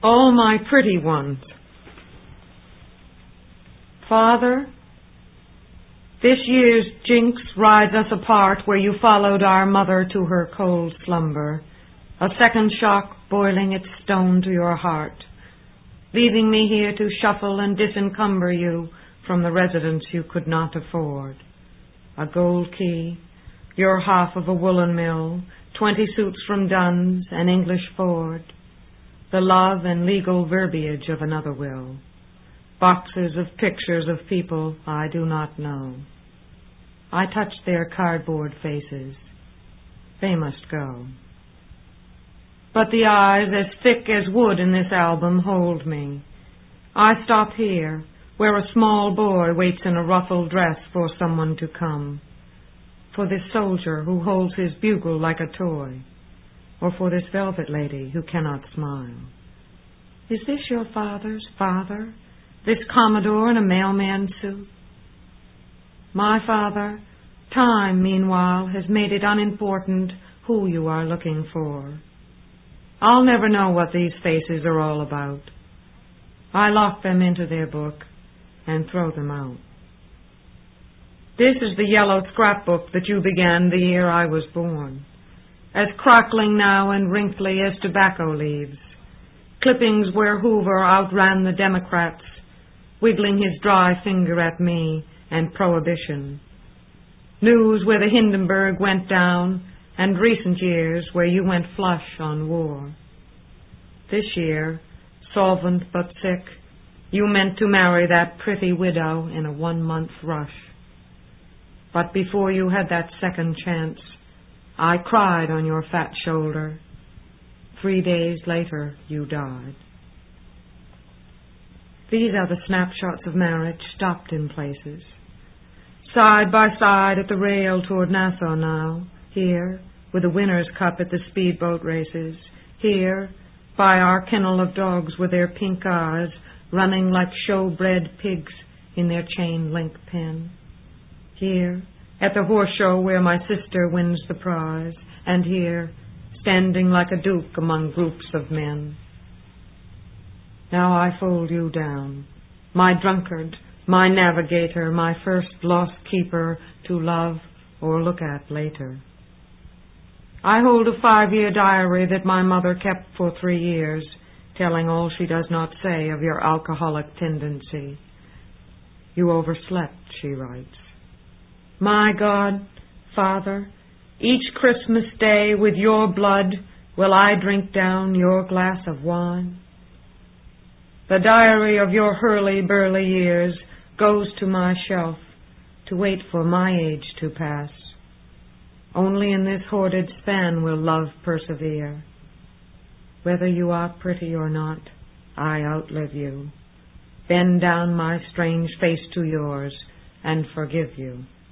all my pretty ones. Father, this year's jinx rides us apart where you followed our mother to her cold slumber, a second shock boiling its stone to your heart, leaving me here to shuffle and disencumber you from the residence you could not afford. A gold key, your half of a woolen mill, 20 suits from Dunn's, an English Ford, the love and legal verbiage of another will, boxes of pictures of people I do not know. I touch their cardboard faces. They must go. But the eyes as thick as wood in this album hold me. I stop here, where a small boy waits in a ruffled dress for someone to come, for this soldier who holds his bugle like a toy, or for this velvet lady who cannot smile. Is this your father's father, this Commodore in a mailman suit? My father, time, meanwhile, has made it unimportant who you are looking for. I'll never know what these faces are all about. I lock them into their book and throw them out. This is the yellow scrapbook that you began the year I was born, as crackling now and wrinkly as tobacco leaves, clippings where Hoover outran the Democrats, wiggling his dry finger at me and Prohibition, news where the Hindenburg went down, and recent years where you went flush on war. This year, solvent but sick, you meant to marry that pretty widow in a 1-month rush. But before you had that second chance, I cried on your fat shoulder. 3 days later, you died. These are the snapshots of marriage stopped in places. Side by side at the rail toward Nassau now, here, with the winner's cup at the speedboat races, here, by our kennel of dogs with their pink eyes, running like show-bred pigs in their chain-link pen. Here, at the horse show where my sister wins the prize, and here, standing like a duke among groups of men. Now I fold you down, my drunkard, my navigator, my first lost keeper to love or look at later. I hold a 5-year diary that my mother kept for 3 years, telling all she does not say of your alcoholic tendency. You overslept, she writes. My God, Father, each Christmas day with your blood will I drink down your glass of wine. The diary of your hurly-burly years goes to my shelf to wait for my age to pass. Only in this hoarded span will love persevere. Whether you are pretty or not, I outlive you. Bend down my strange face to yours and forgive you.